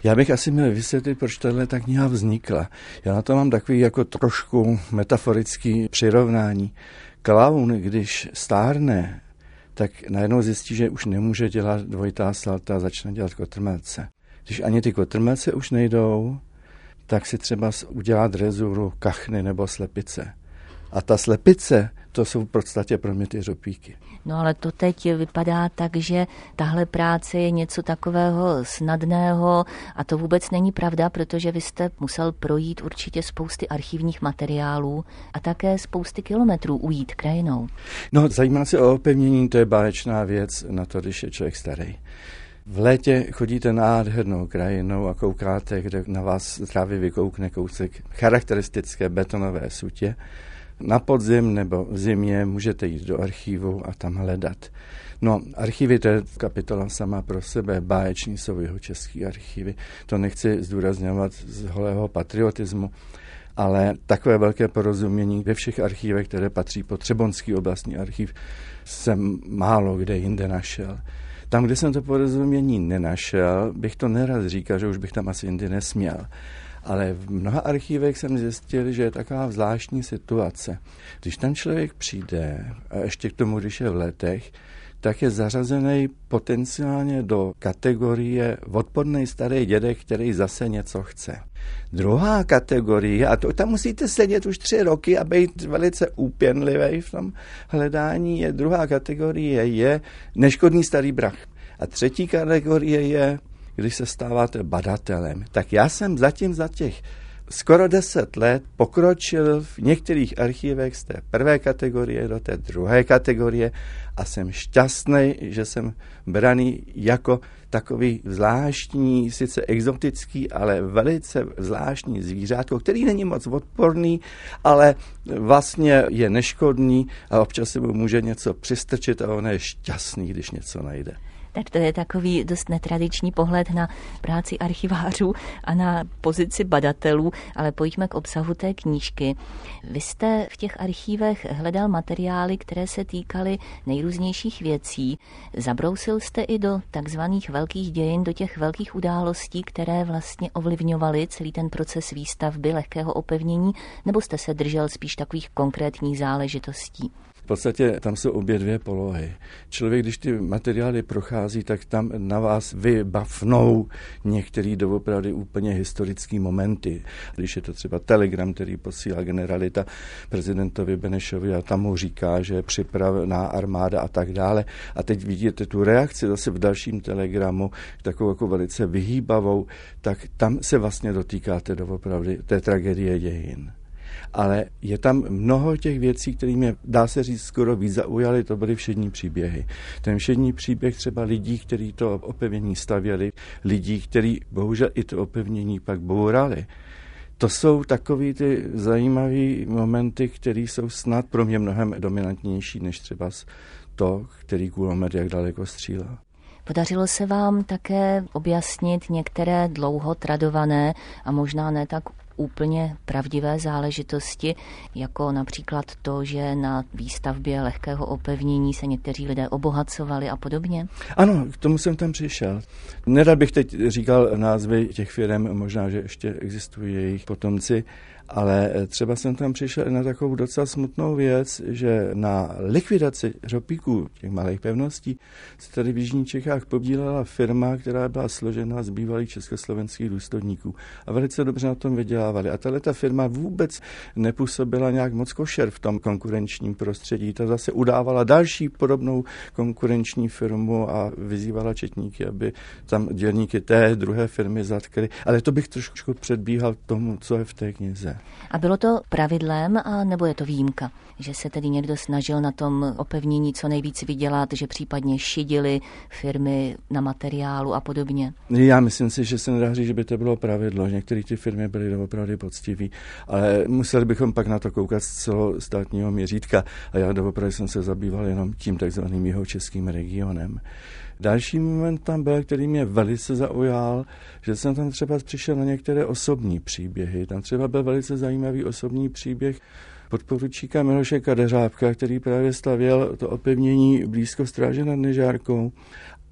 Já bych asi měl vysvětlit, proč tato kniha vznikla. Já na to mám takový jako trošku metaforický přirovnání. Klaun, když stárne, tak najednou zjistí, že už nemůže dělat dvojitá salta a začne dělat kotrmelce. Když ani ty kotrmelce už nejdou, tak si třeba udělá drezuru kachny nebo slepice. A ta slepice, to jsou v podstatě pro mě ty řopíky. No ale to teď vypadá tak, že tahle práce je něco takového snadného a to vůbec není pravda, protože vy jste musel projít určitě spousty archivních materiálů a také spousty kilometrů ujít krajinou. No, zajímá se o opevnění, to je báječná věc na to, když je člověk starý. V létě chodíte nádhernou krajinou a koukáte, kde na vás z trávy vykoukne kousek charakteristické betonové sutě. Na podzim nebo v zimě můžete jít do archivu a tam hledat. No, archivy, to je kapitola sama pro sebe, báječní jsou jeho český archivy. To nechci zdůrazňovat z holého patriotismu, ale takové velké porozumění ve všech archivech, které patří pod Třebonský oblastní archiv, jsem málo kde jinde našel. Tam, kde jsem to porozumění nenašel, bych to nerad říkal, že už bych tam asi jindy nesměl. Ale v mnoha archivech jsem zjistil, že je taková zvláštní situace. Když ten člověk přijde, a ještě k tomu, když je v letech, tak je zařazený potenciálně do kategorie odporný starý dědek, který zase něco chce. Druhá kategorie, a to tam musíte sedět už 3 roky a být velice úpěnlivý v tom hledání, druhá kategorie je neškodný starý brach. A třetí kategorie je, když se stáváte badatelem. Tak já jsem zatím za těch skoro 10 let pokročil v některých archivech z té prvé kategorie do té druhé kategorie a jsem šťastný, že jsem braný jako takový zvláštní, sice exotický, ale velice zvláštní zvířátko, který není moc odporný, ale vlastně je neškodný a občas se mu může něco přistrčit a on je šťastný, když něco najde. Tak to je takový dost netradiční pohled na práci archivářů a na pozici badatelů, ale pojďme k obsahu té knížky. Vy jste v těch archívech hledal materiály, které se týkaly nejrůznějších věcí. Zabrousil jste i do takzvaných velkých dějin, do těch velkých událostí, které vlastně ovlivňovaly celý ten proces výstavby lehkého opevnění, nebo jste se držel spíš takových konkrétních záležitostí? V podstatě tam jsou obě dvě polohy. Člověk, když ty materiály prochází, tak tam na vás vybavnou některé doopravdy úplně historické momenty. Když je to třeba telegram, který posílá generalita prezidentovi Benešovi a tam mu říká, že je připravená armáda a tak dále. A teď vidíte tu reakci zase v dalším telegramu, takovou jako velice vyhýbavou, tak tam se vlastně dotýkáte doopravdy té tragédie dějin. Ale je tam mnoho těch věcí, které mě, dá se říct, skoro víc zaujaly, to byly všední příběhy. Ten všední příběh třeba lidí, kteří to opevnění stavěli, lidí, kteří bohužel i to opevnění pak bourali. To jsou takový ty zajímavý momenty, které jsou snad pro mě mnohem dominantnější, než třeba to, který kulomet jak daleko střílel. Podařilo se vám také objasnit některé dlouho tradované a možná ne tak úplně pravdivé záležitosti, jako například to, že na výstavbě lehkého opevnění se někteří lidé obohacovali a podobně? Ano, k tomu jsem tam přišel. Nerad bych teď říkal názvy těch firem, možná, že ještě existují jejich potomci, ale třeba jsem tam přišel na takovou docela smutnou věc, že na likvidaci řopíků, těch malých pevností, se tady v Jižních Čechách podílela firma, která byla složena z bývalých československých důstojníků a velice dobře na tom vydělávali. A tato firma vůbec nepůsobila nějak moc košer v tom konkurenčním prostředí. Ta zase udávala další podobnou konkurenční firmu a vyzývala četníky, aby tam dělníky té druhé firmy zatkli. Ale to bych trošku předbíhal tomu, co je v té knize. A bylo to pravidlem, a nebo je to výjimka? Že se tedy někdo snažil na tom opevnění co nejvíc vydělat, že případně šidili firmy na materiálu a podobně? Já myslím si, že se nedá říct, že by to bylo pravidlo. Některé ty firmy byly opravdu poctiví, ale museli bychom pak na to koukat z celostátního měřítka a já doopravdy jsem se zabýval jenom tím takzvaným jihočeským regionem. Další moment tam byl, který mě velice zaujal, že jsem tam třeba přišel na některé osobní příběhy. Tam třeba byl velice zajímavý osobní příběh podporučíka Miloše Kadeřábka, který právě stavěl to opevnění blízko Stráže nad Nežárkou.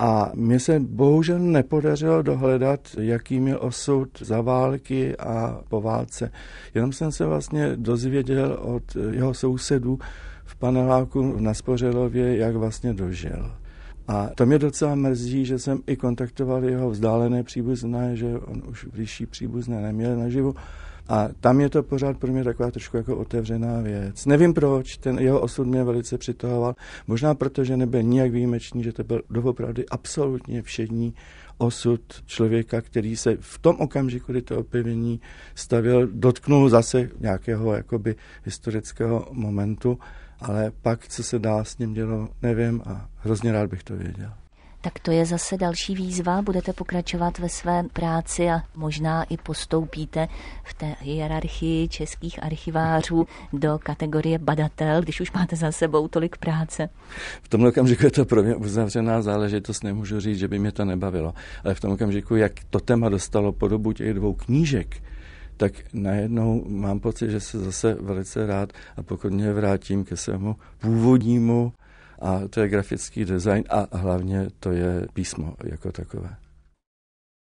A mně se bohužel nepodařilo dohledat, jaký měl osud za války a po válce. Jenom jsem se vlastně dozvěděl od jeho sousedů v paneláku na Spořilově, jak vlastně dožil. A to mě docela mrzí, že jsem i kontaktoval jeho vzdálené příbuzné, že on už blížší příbuzné neměl naživu. A tam je to pořád pro mě taková trošku jako otevřená věc. Nevím proč, ten jeho osud mě velice přitahoval. Možná proto, že nebyl nijak výjimečný, že to byl doopravdy absolutně všední osud člověka, který se v tom okamžiku, kdy to opevnění stavěl, dotknul zase nějakého jakoby historického momentu, ale pak, co se dá s ním dělo, nevím a hrozně rád bych to věděl. Tak to je zase další výzva, budete pokračovat ve své práci a možná i postoupíte v té hierarchii českých archivářů do kategorie badatel, když už máte za sebou tolik práce. V tom okamžiku je to pro mě uzavřená záležitost, nemůžu říct, že by mě to nebavilo, ale v tom okamžiku, jak to téma dostalo podobu těch 2 knížek, tak najednou mám pocit, že se zase velice rád a pokud mě vrátím ke svému původnímu, a to je grafický design a hlavně to je písmo jako takové.